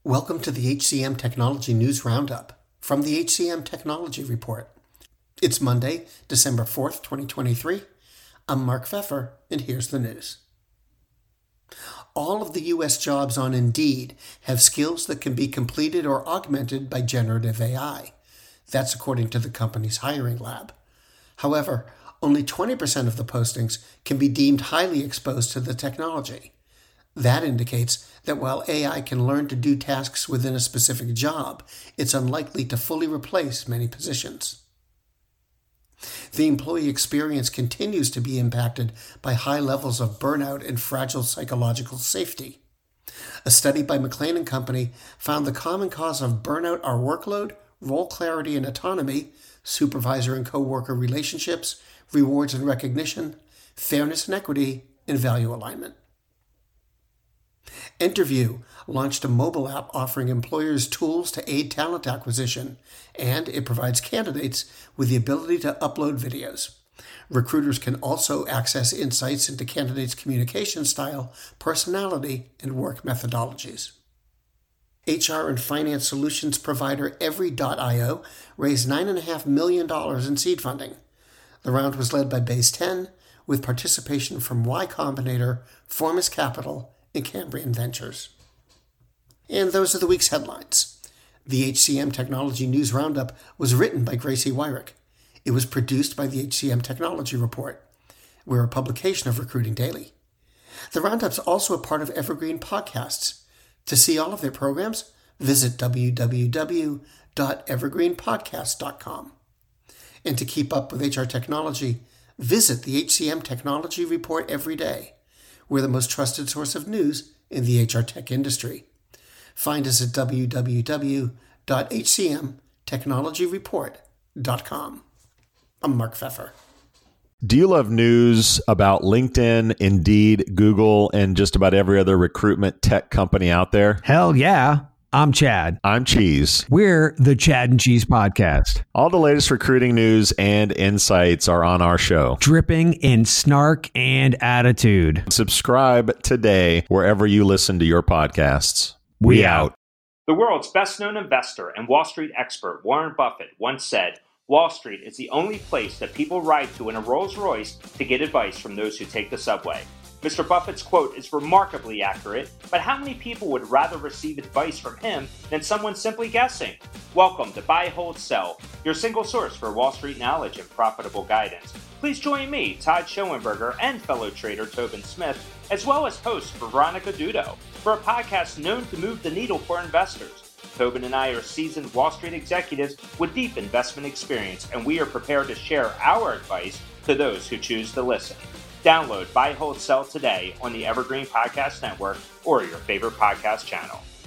Welcome to the HCM Technology News Roundup from the HCM Technology Report. It's Monday, December 4th, 2023. I'm Mark Pfeffer, and here's the news. All of the U.S. jobs on Indeed have skills that can be completed or augmented by generative AI. That's according to the company's hiring lab. However, only 20% of the postings can be deemed highly exposed to the technology. That indicates that while AI can learn to do tasks within a specific job, it's unlikely to fully replace many positions. The employee experience continues to be impacted by high levels of burnout and fragile psychological safety. A study by McLean & Company found the common cause of burnout are workload, role clarity and autonomy, supervisor and coworker relationships, rewards and recognition, fairness and equity, and value alignment. Interview launched a mobile app offering employers tools to aid talent acquisition, and it provides candidates with the ability to upload videos. Recruiters can also access insights into candidates' communication style, personality, and work methodologies. HR and finance solutions provider Every.io raised $9.5 million in seed funding. The round was led by Base 10, with participation from Y Combinator, Formus Capital, and Cambrian Ventures. And those are the week's headlines. The HCM Technology News Roundup was written by Gracie Wyrick. It was produced by the HCM Technology Report. We're a publication of Recruiting Daily. The Roundup's also a part of Evergreen Podcasts. To see all of their programs, visit www.evergreenpodcast.com. And to keep up with HR technology, visit the HCM Technology Report every day. We're the most trusted source of news in the HR tech industry. Find us at www.hcmtechnologyreport.com. I'm Mark Pfeffer. Do you love news about LinkedIn, Indeed, Google, and just about every other recruitment tech company out there? Hell yeah. I'm Chad. I'm Cheese. We're the Chad and Cheese Podcast. All the latest recruiting news and insights are on our show. Dripping in snark and attitude. Subscribe today wherever you listen to your podcasts. We out. The world's best-known investor and Wall Street expert Warren Buffett once said, "Wall Street is the only place that people ride to in a Rolls-Royce to get advice from those who take the subway." Mr. Buffett's quote is remarkably accurate, but how many people would rather receive advice from him than someone simply guessing? Welcome to Buy, Hold, Sell, your single source for Wall Street knowledge and profitable guidance. Please join me, Todd Schoenberger, and fellow trader Tobin Smith, as well as host Veronica Dudo, for a podcast known to move the needle for investors. Tobin and I are seasoned Wall Street executives with deep investment experience, and we are prepared to share our advice to those who choose to listen. Download Buy, Hold, Sell today on the Evergreen Podcast Network or your favorite podcast channel.